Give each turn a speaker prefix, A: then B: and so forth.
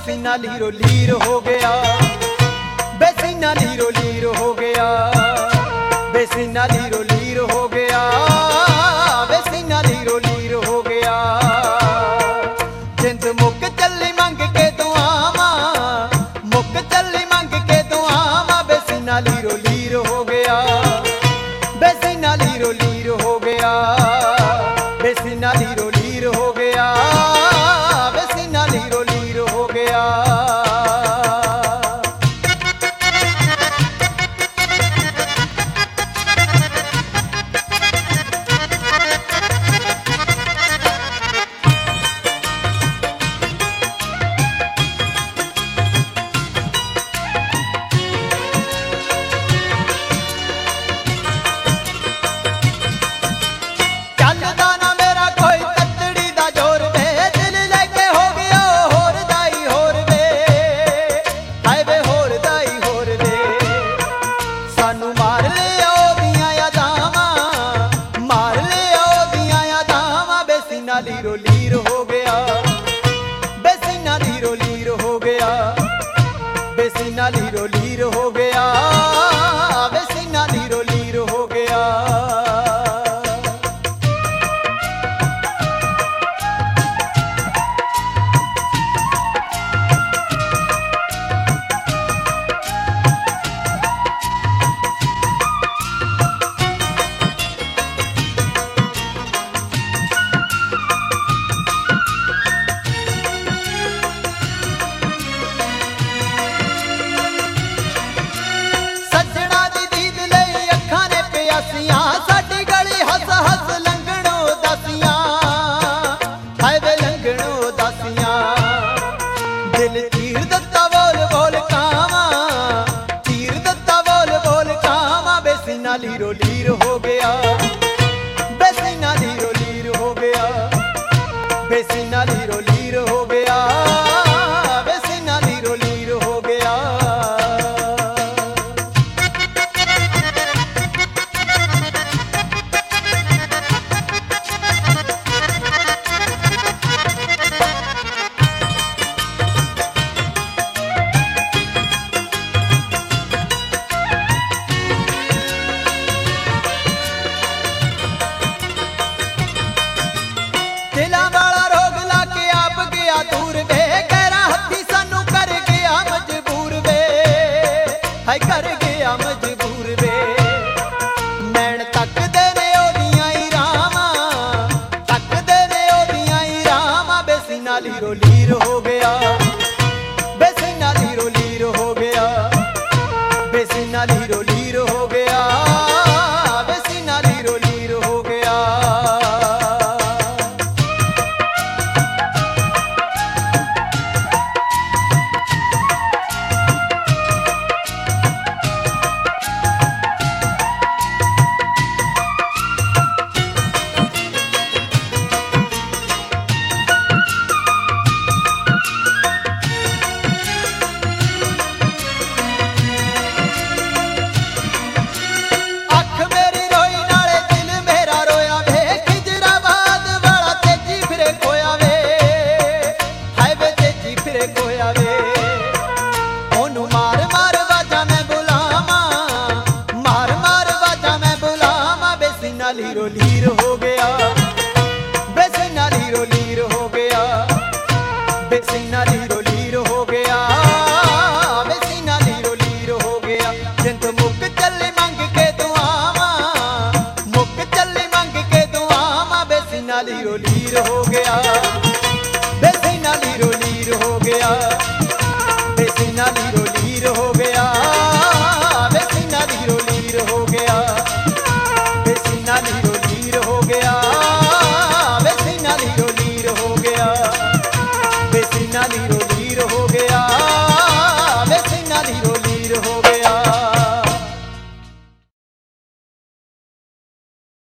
A: बेसीना लीरो Leer हो गया, बेसीना लीरो Leer हो गया, बेसीना लीरो लीर हो गया, बेसीना लीरो लीर हो गया। जिंद मुक चली मंग के दुआवा, मुक चली मंग के दुआवा, बेसीना लीरो लीर हो गया, बेसीना लीरो लीर हो गया, बेसीना लीरो लीर हो गया, बेसीना लीरो लीर हो गया। लीरो लीर हो गया, बेसीना लीरो लीर हो गया, बेसीना लीरो लीर हो गया, बेसीना लीरो लीर हो गया। साडी गली हस हस लंघणो दसियां, हाय वे लंघणो दसियां। दिल तीर दत्ता बोल बोल कावा, तीर दत्ता बोल बोल कावा, बेसीना लीरो लीर हो गया, बेसीना लीरो लीर हो गया, बेसीना लीरो लीर हो गया, बेसीना लीरो लीर हो गया। दिला वाला रोग लाके आप गया दूर वे, गहरा हथी सानू कर गया मजबूर वे, हाय कर गया मजबूर वे। नैन तक दे ने ओदियां ही रामा, तक दे ने ओदियां ही रामा, बेसीना लीरो लीर हो गया, बेसीना लीरो लीर हो गया, बेसीना लीरो लीर हो गया, बेसीना लीरो लीर हो गया। लीरो लीर हो गया, बेसीना लीरो लीर हो गया, बेसीना लीरो लीर हो गया, बेसीना लीरो लीर हो गया। जिंद मुक चली मंग के दुआवा, मुक चली मंग के दुआवा, बेसीना लीरो लीर हो गया, बेसीना लीरो लीर हो गया, बेसीना लीरो लीर हो गया, बेसीना लीरो लीर हो गया, बेसीना लीरो लीर हो गया, बेसीना लीरो लीर हो गया, बेसीना लीरो